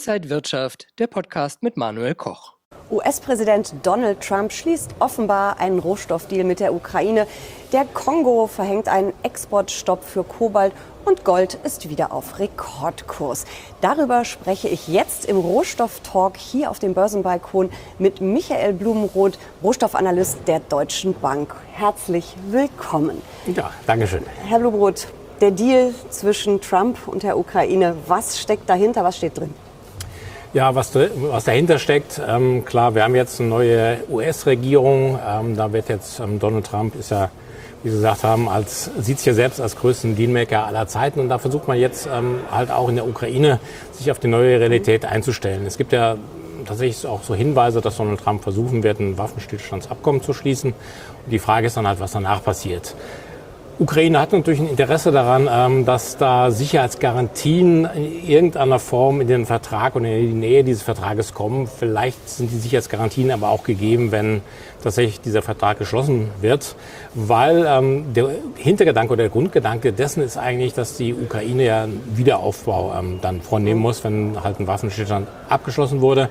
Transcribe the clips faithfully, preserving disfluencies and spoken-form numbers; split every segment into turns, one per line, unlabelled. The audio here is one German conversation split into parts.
Inside Wirtschaft, der Podcast mit Manuel Koch.
U S-Präsident Donald Trump schließt offenbar einen Rohstoffdeal mit der Ukraine. Der Kongo verhängt einen Exportstopp für Kobalt und Gold ist wieder auf Rekordkurs. Darüber spreche ich jetzt im Rohstofftalk hier auf dem Börsenbalkon mit Michael Blumenroth, Rohstoffanalyst der Deutschen Bank. Herzlich willkommen.
Ja, danke schön.
Herr Blumenroth, der Deal zwischen Trump und der Ukraine, was steckt dahinter, was steht drin?
Ja, was, was dahinter steckt, ähm, klar, wir haben jetzt eine neue U S-Regierung. Ähm, da wird jetzt ähm, Donald Trump ist ja, wie Sie gesagt haben, als sieht sich ja selbst als größten Dealmaker aller Zeiten. Und da versucht man jetzt ähm, halt auch in der Ukraine sich auf die neue Realität einzustellen. Es gibt ja tatsächlich auch so Hinweise, dass Donald Trump versuchen wird, ein Waffenstillstandsabkommen zu schließen. Und die Frage ist dann halt, was danach passiert. Ukraine hat natürlich ein Interesse daran, dass da Sicherheitsgarantien in irgendeiner Form in den Vertrag und in die Nähe dieses Vertrages kommen. Vielleicht sind die Sicherheitsgarantien aber auch gegeben, wenn tatsächlich dieser Vertrag geschlossen wird. Weil ähm, der Hintergedanke oder der Grundgedanke dessen ist eigentlich, dass die Ukraine ja einen Wiederaufbau ähm, dann vornehmen muss, wenn halt ein Waffenstillstand abgeschlossen wurde.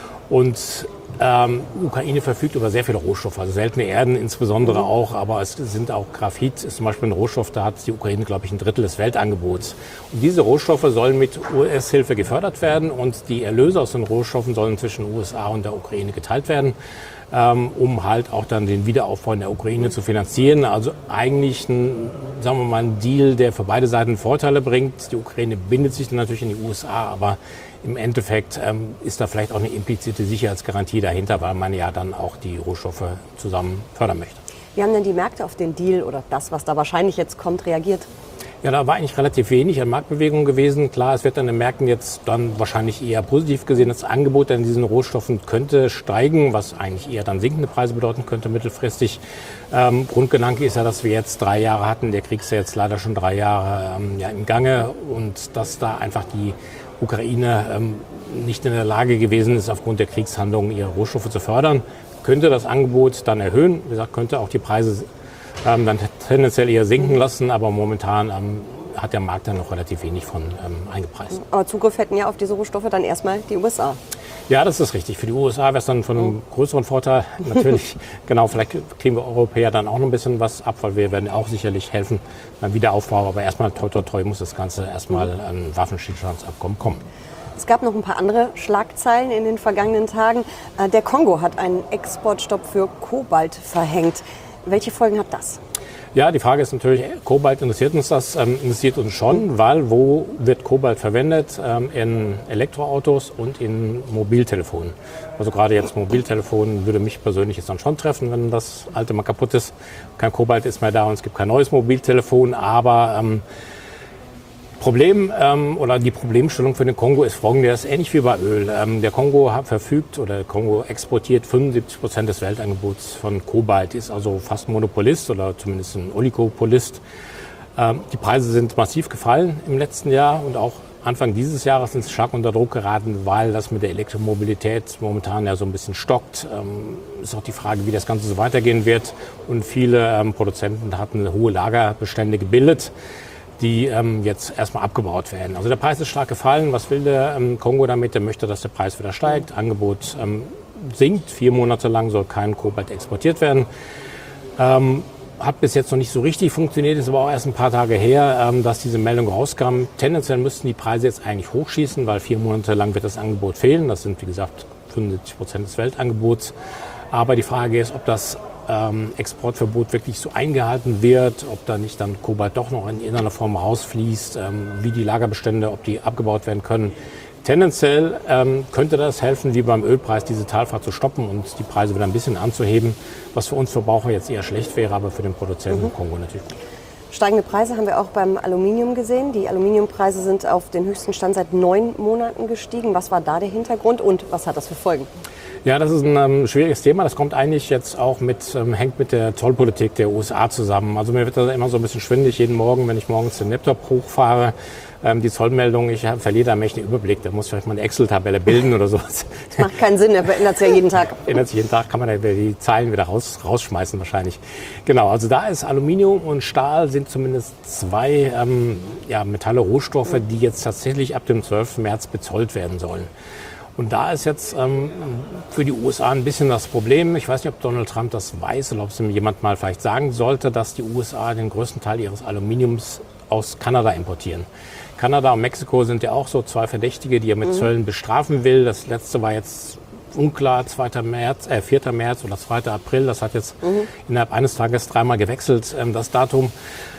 Und Ähm, Ukraine verfügt über sehr viele Rohstoffe, also seltene Erden insbesondere auch, aber es sind auch Graphit, ist zum Beispiel ein Rohstoff, da hat die Ukraine, glaube ich, ein Drittel des Weltangebots. Und diese Rohstoffe sollen mit U S-Hilfe gefördert werden und die Erlöse aus den Rohstoffen sollen zwischen U S A und der Ukraine geteilt werden, ähm, um halt auch dann den Wiederaufbau in der Ukraine zu finanzieren. Also eigentlich ein, sagen wir mal, ein Deal, der für beide Seiten Vorteile bringt. Die Ukraine bindet sich dann natürlich in die U S A, aber im Endeffekt ähm, ist da vielleicht auch eine implizite Sicherheitsgarantie dahinter, weil man ja dann auch die Rohstoffe zusammen fördern möchte.
Wie haben denn die Märkte auf den Deal oder das, was da wahrscheinlich jetzt kommt, reagiert?
Ja, da war eigentlich relativ wenig an Marktbewegung gewesen. Klar, es wird an den Märkten jetzt dann wahrscheinlich eher positiv gesehen. Das Angebot an diesen Rohstoffen könnte steigen, was eigentlich eher dann sinkende Preise bedeuten könnte mittelfristig. Ähm, Grundgedanke ist ja, dass wir jetzt drei Jahre hatten. Der Krieg ist ja jetzt leider schon drei Jahre ähm, ja, im Gange und dass da einfach die Ukraine ähm, nicht in der Lage gewesen ist, aufgrund der Kriegshandlungen ihre Rohstoffe zu fördern, könnte das Angebot dann erhöhen. Wie gesagt, könnte auch die Preise ähm, dann tendenziell eher sinken lassen, aber momentan ähm, hat der Markt dann noch relativ wenig von ähm, eingepreist.
Aber Zugriff hätten ja auf diese Rohstoffe dann erstmal die U S A.
Ja, das ist richtig. Für die U S A wäre es dann von einem größeren Vorteil. Natürlich, genau, vielleicht kriegen wir Europäer dann auch noch ein bisschen was ab, weil wir werden auch sicherlich helfen beim Wiederaufbau. Aber erstmal, toi, toi, toi, muss das Ganze erstmal an Waffenstillstandsabkommen kommen.
Es gab noch ein paar andere Schlagzeilen in den vergangenen Tagen. Der Kongo hat einen Exportstopp für Kobalt verhängt. Welche Folgen hat das?
Ja, die Frage ist natürlich, Kobalt interessiert uns das, ähm, interessiert uns schon, weil wo wird Kobalt verwendet? Ähm, in Elektroautos und in Mobiltelefonen. Also gerade jetzt Mobiltelefon würde mich persönlich jetzt dann schon treffen, wenn das alte mal kaputt ist. Kein Kobalt ist mehr da und es gibt kein neues Mobiltelefon, aber ähm, Problem ähm, oder die Problemstellung für den Kongo ist folgende, das ist ähnlich wie bei Öl. Ähm, der Kongo hat verfügt oder der Kongo exportiert fünfundsiebzig Prozent des Weltangebots von Kobalt, ist also fast Monopolist oder zumindest ein Oligopolist. Ähm, die Preise sind massiv gefallen im letzten Jahr und auch Anfang dieses Jahres sind sie stark unter Druck geraten, weil das mit der Elektromobilität momentan ja so ein bisschen stockt. Ähm, ist auch die Frage, wie das Ganze so weitergehen wird und viele ähm, Produzenten hatten hohe Lagerbestände gebildet, die ähm, jetzt erstmal abgebaut werden. Also der Preis ist stark gefallen. Was will der ähm, Kongo damit? Der möchte, dass der Preis wieder steigt. Angebot ähm, sinkt. Vier Monate lang soll kein Kobalt exportiert werden. Ähm, hat bis jetzt noch nicht so richtig funktioniert. Ist aber auch erst ein paar Tage her, ähm, dass diese Meldung rauskam. Tendenziell müssten die Preise jetzt eigentlich hochschießen, weil vier Monate lang wird das Angebot fehlen. Das sind, wie gesagt, fünfundsiebzig Prozent des Weltangebots. Aber die Frage ist, ob das Ähm, Exportverbot wirklich so eingehalten wird, ob da nicht dann Kobalt doch noch in irgendeiner Form rausfließt, ähm, wie die Lagerbestände, ob die abgebaut werden können. Tendenziell ähm, könnte das helfen, wie beim Ölpreis, diese Talfahrt zu stoppen und die Preise wieder ein bisschen anzuheben, was für uns Verbraucher jetzt eher schlecht wäre, aber für den Produzenten mhm. Kongo natürlich gut.
Steigende Preise haben wir auch beim Aluminium gesehen. Die Aluminiumpreise sind auf den höchsten Stand seit neun Monaten gestiegen. Was war da der Hintergrund und was hat das für Folgen?
Ja, das ist ein ähm, schwieriges Thema. Das kommt eigentlich jetzt auch mit, ähm, hängt mit der Zollpolitik der U S A zusammen. Also mir wird das immer so ein bisschen schwindig jeden Morgen, wenn ich morgens den Laptop hochfahre. Ähm, die Zollmeldung, ich hab, verliere da mächtig den Überblick. Da muss ich vielleicht mal eine Excel-Tabelle bilden oder sowas.
Das macht keinen Sinn, der ändert sich ja jeden Tag.
Ändert sich jeden Tag, kann man da die Zeilen wieder raus, rausschmeißen wahrscheinlich. Genau, also da ist Aluminium und Stahl sind zumindest zwei ähm, ja, Metalle, Rohstoffe, die jetzt tatsächlich ab dem zwölften März bezollt werden sollen. Und da ist jetzt ähm, für die U S A ein bisschen das Problem, ich weiß nicht, ob Donald Trump das weiß oder ob es ihm jemand mal vielleicht sagen sollte, dass die U S A den größten Teil ihres Aluminiums aus Kanada importieren. Kanada und Mexiko sind ja auch so zwei Verdächtige, die er mit mhm. Zöllen bestrafen will. Das letzte war jetzt unklar, zweiten März, äh, vierten März oder zweiten April. Das hat jetzt mhm. innerhalb eines Tages dreimal gewechselt, ähm, das Datum.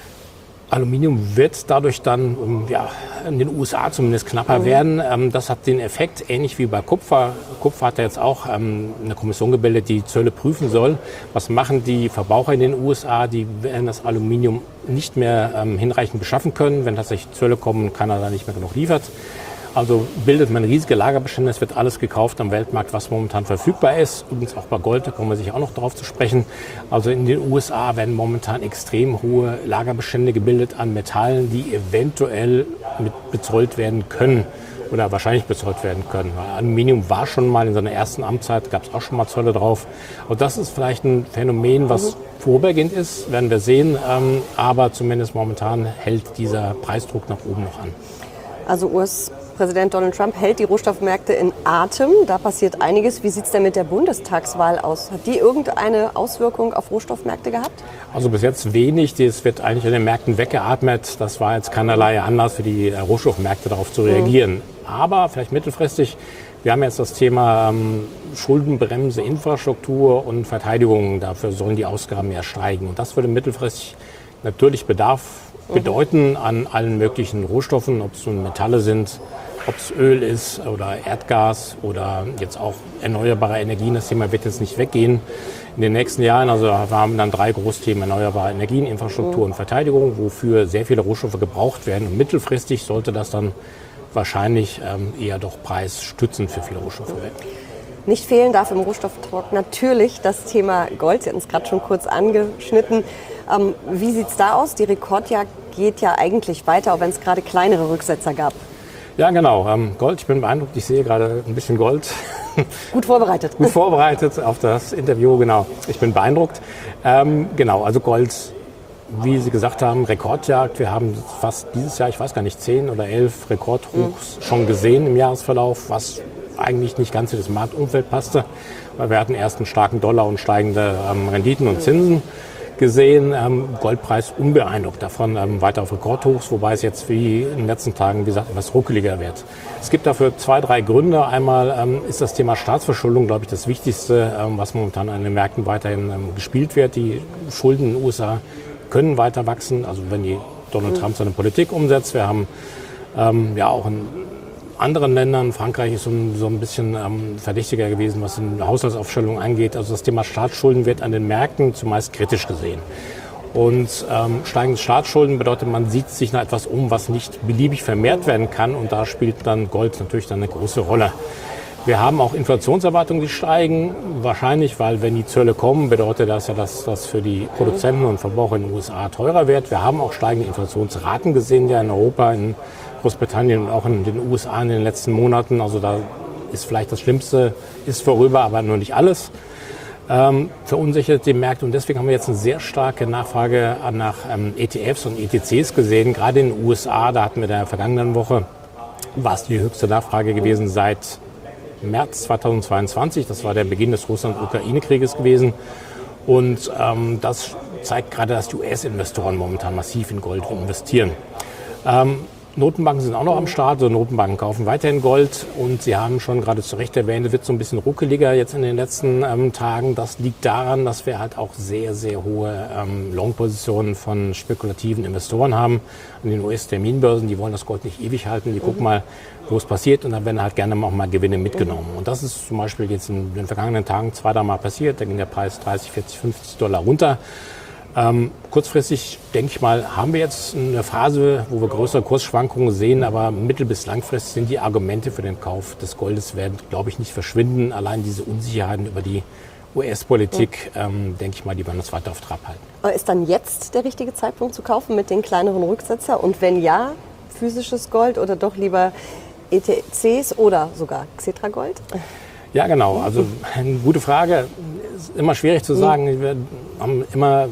Aluminium wird dadurch dann um, ja, in den U S A zumindest knapper mhm. werden. Ähm, das hat den Effekt, ähnlich wie bei Kupfer. Kupfer hat ja jetzt auch ähm, eine Kommission gebildet, die Zölle prüfen soll. Was machen die Verbraucher in den U S A? Die werden das Aluminium nicht mehr ähm, hinreichend beschaffen können, wenn tatsächlich Zölle kommen und Kanada nicht mehr genug liefert. Also bildet man riesige Lagerbestände, es wird alles gekauft am Weltmarkt, was momentan verfügbar ist. Übrigens auch bei Gold, da kommen wir sicher auch noch drauf zu sprechen. Also in den U S A werden momentan extrem hohe Lagerbestände gebildet an Metallen, die eventuell mit bezollt werden können oder wahrscheinlich bezollt werden können. Weil Aluminium war schon mal in seiner ersten Amtszeit, gab es auch schon mal Zölle drauf. Und das ist vielleicht ein Phänomen, was vorübergehend ist, werden wir sehen. Ähm, aber zumindest momentan hält dieser Preisdruck nach oben noch an.
Also U S-Präsident Donald Trump hält die Rohstoffmärkte in Atem. Da passiert einiges. Wie sieht es denn mit der Bundestagswahl aus? Hat die irgendeine Auswirkung auf Rohstoffmärkte gehabt?
Also bis jetzt wenig. Das wird eigentlich in den Märkten weggeatmet. Das war jetzt keinerlei Anlass für die Rohstoffmärkte darauf zu reagieren. Mhm. Aber vielleicht mittelfristig, wir haben jetzt das Thema ähm, Schuldenbremse, Infrastruktur und Verteidigung. Dafür sollen die Ausgaben ja steigen. Und das würde mittelfristig natürlich Bedarf bedeuten an allen möglichen Rohstoffen, ob es nun Metalle sind, ob es Öl ist oder Erdgas oder jetzt auch erneuerbare Energien. Das Thema wird jetzt nicht weggehen in den nächsten Jahren. Also wir haben dann drei Großthemen: erneuerbare Energien, Infrastruktur und Verteidigung, wofür sehr viele Rohstoffe gebraucht werden. Und mittelfristig sollte das dann wahrscheinlich ähm, eher doch preisstützend für viele Rohstoffe werden.
Nicht fehlen darf im Rohstofftalk natürlich das Thema Gold. Sie hatten es gerade schon kurz angeschnitten. Ähm, wie sieht es da aus? Die Rekordjagd geht ja eigentlich weiter, auch wenn es gerade kleinere Rücksetzer gab.
Ja, genau. Ähm, Gold, ich bin beeindruckt. Ich sehe gerade ein bisschen Gold.
Gut vorbereitet.
Gut vorbereitet auf das Interview, genau. Ich bin beeindruckt. Ähm, genau, also Gold, wie Sie gesagt haben, Rekordjagd. Wir haben fast dieses Jahr, ich weiß gar nicht, zehn oder elf Rekordhochs mhm. schon gesehen im Jahresverlauf, was eigentlich nicht ganz in das Marktumfeld passte, weil wir hatten erst einen starken Dollar und steigende ähm, Renditen und Zinsen gesehen. Ähm, Goldpreis unbeeindruckt davon, ähm, weiter auf Rekordhochs, wobei es jetzt wie in den letzten Tagen, wie gesagt, etwas ruckeliger wird. Es gibt dafür zwei, drei Gründe. Einmal ähm, ist das Thema Staatsverschuldung, glaube ich, das Wichtigste, ähm, was momentan an den Märkten weiterhin ähm, gespielt wird. Die Schulden in den U S A können weiter wachsen, also wenn die Donald Trump seine Politik umsetzt. Wir haben ähm, ja auch ein anderen Ländern, Frankreich ist so ein, so ein bisschen ähm, verdächtiger gewesen, was die Haushaltsaufstellung angeht. Also das Thema Staatsschulden wird an den Märkten zumeist kritisch gesehen. Und ähm, steigende Staatsschulden bedeutet, man sieht sich nach etwas um, was nicht beliebig vermehrt werden kann. Und da spielt dann Gold natürlich dann eine große Rolle. Wir haben auch Inflationserwartungen, die steigen. Wahrscheinlich, weil wenn die Zölle kommen, bedeutet das ja, dass das für die Produzenten und Verbraucher in den U S A teurer wird. Wir haben auch steigende Inflationsraten gesehen, ja in Europa, in Großbritannien und auch in den U S A in den letzten Monaten. Also da ist vielleicht das Schlimmste ist vorüber, aber nur nicht alles. Ähm, verunsichert die Märkte und deswegen haben wir jetzt eine sehr starke Nachfrage nach ähm, E T Fs und E T Cs gesehen. Gerade in den U S A, da hatten wir in der vergangenen Woche, war es die höchste Nachfrage gewesen seit März zweitausendzweiundzwanzig. Das war der Beginn des Russland-Ukraine-Krieges gewesen. Und ähm, das zeigt gerade, dass die U S-Investoren momentan massiv in Gold investieren. Ähm, Notenbanken sind auch noch am Start. Also Notenbanken kaufen weiterhin Gold. Und Sie haben schon gerade zu Recht erwähnt, es wird so ein bisschen ruckeliger jetzt in den letzten ähm, Tagen. Das liegt daran, dass wir halt auch sehr, sehr hohe ähm, Long-Positionen von spekulativen Investoren haben. An den U S-Terminbörsen, die wollen das Gold nicht ewig halten. Die gucken mal, wo es passiert. Und dann werden halt gerne auch mal Gewinne mitgenommen. Und das ist zum Beispiel jetzt in den vergangenen Tagen zwei, drei Mal passiert. Da ging der Preis dreißig, vierzig, fünfzig Dollar runter. Ähm, kurzfristig, denke ich mal, haben wir jetzt eine Phase, wo wir größere Kursschwankungen sehen, aber mittel- bis langfristig sind die Argumente für den Kauf des Goldes werden, glaube ich, nicht verschwinden. Allein diese Unsicherheiten über die U S-Politik, ja. ähm, denke ich mal, die werden uns weiter auf Trab halten.
Aber ist dann jetzt der richtige Zeitpunkt zu kaufen mit den kleineren Rücksetzer? Und wenn ja, physisches Gold oder doch lieber E T Cs oder sogar Xetra-Gold?
Ja, genau. Also eine gute Frage. Ist immer schwierig zu sagen. Wir haben immer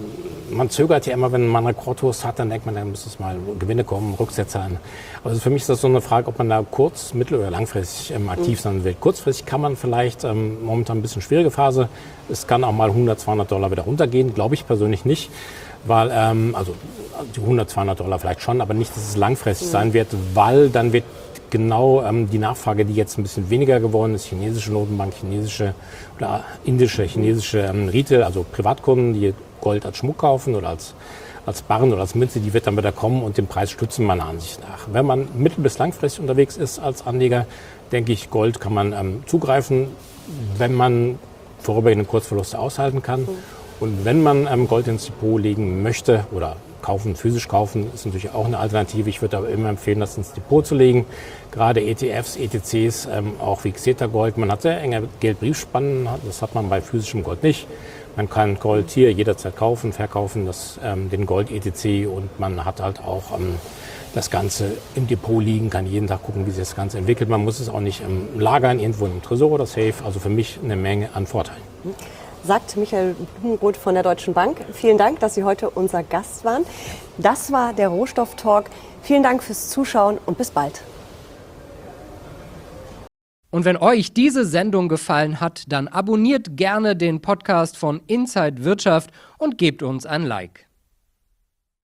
man zögert ja immer, wenn man einen Rekordkurs hat, dann denkt man, dann müsste es mal Gewinne kommen, Rücksätze an. Also für mich ist das so eine Frage, ob man da kurz-, mittel- oder langfristig ähm, aktiv sein will. Kurzfristig kann man vielleicht, ähm, momentan ein bisschen schwierige Phase, es kann auch mal hundert, zweihundert Dollar wieder runtergehen, glaube ich persönlich nicht. Weil, ähm, also die hundert, zweihundert Dollar vielleicht schon, aber nicht, dass es langfristig mhm. sein wird, weil dann wird genau ähm, die Nachfrage, die jetzt ein bisschen weniger geworden ist, chinesische Notenbank, chinesische oder indische, chinesische ähm, Retail, also Privatkunden, die Gold als Schmuck kaufen oder als, als Barren oder als Münze, die wird dann wieder kommen und den Preis stützen meiner Ansicht nach. Wenn man mittel- bis langfristig unterwegs ist als Anleger, denke ich, Gold kann man ähm, zugreifen, wenn man vorübergehende Kurzverluste aushalten kann. Mhm. Und wenn man ähm, Gold ins Depot legen möchte oder kaufen, physisch kaufen, ist natürlich auch eine Alternative. Ich würde aber immer empfehlen, das ins Depot zu legen. Gerade E T Fs, E T Cs, ähm, auch wie Xeta Gold. Man hat sehr enge Geldbriefspannen, das hat man bei physischem Gold nicht. Man kann Gold hier jederzeit kaufen, verkaufen, das, ähm, den Gold-E T C und man hat halt auch ähm, das Ganze im Depot liegen, kann jeden Tag gucken, wie sich das Ganze entwickelt. Man muss es auch nicht ähm, lagern, irgendwo im Tresor oder Safe. Also für mich eine Menge an Vorteilen.
Sagt Michael Blumenroth von der Deutschen Bank. Vielen Dank, dass Sie heute unser Gast waren. Das war der Rohstofftalk. Vielen Dank fürs Zuschauen und bis bald.
Und wenn euch diese Sendung gefallen hat, dann abonniert gerne den Podcast von Inside Wirtschaft und gebt uns ein Like.